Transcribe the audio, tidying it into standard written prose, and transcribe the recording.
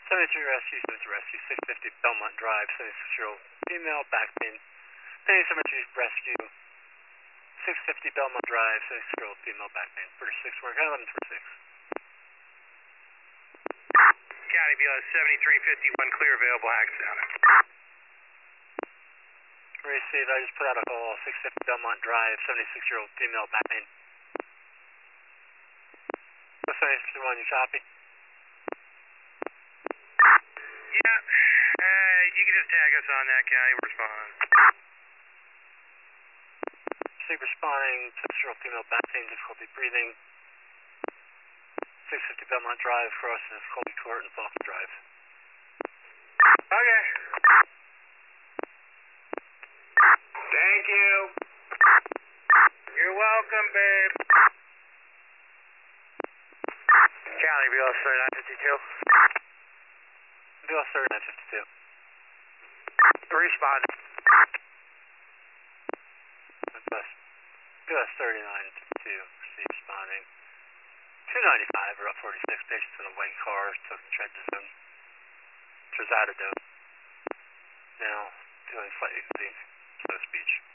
73 Rescue, 73 Rescue, 650 Belmont Drive, 76-year-old female, back pain. 73 Rescue, 650 Belmont Drive, 76-year-old female, back pain. 46, we're at 1146. County BLS 7351, clear, available, Hackettstown. Receive, I just put out a call, 650 Belmont Drive, 76-year-old female, back pain. 7661, you copy? Yeah, you can just tag us on that, County, we'll respond. Receive responding, 76-year-old female, back pain, difficulty breathing. 650 Belmont Drive, crossing Colby Court and Falcon Drive. Okay. Thank you. You're welcome, babe. County BLS 3952. BLS 3952. Respond. BLS 3952, receive responding. 295, Route 46, patients in a white car, took trazodone. Now, feeling slightly fatigued, slow speech.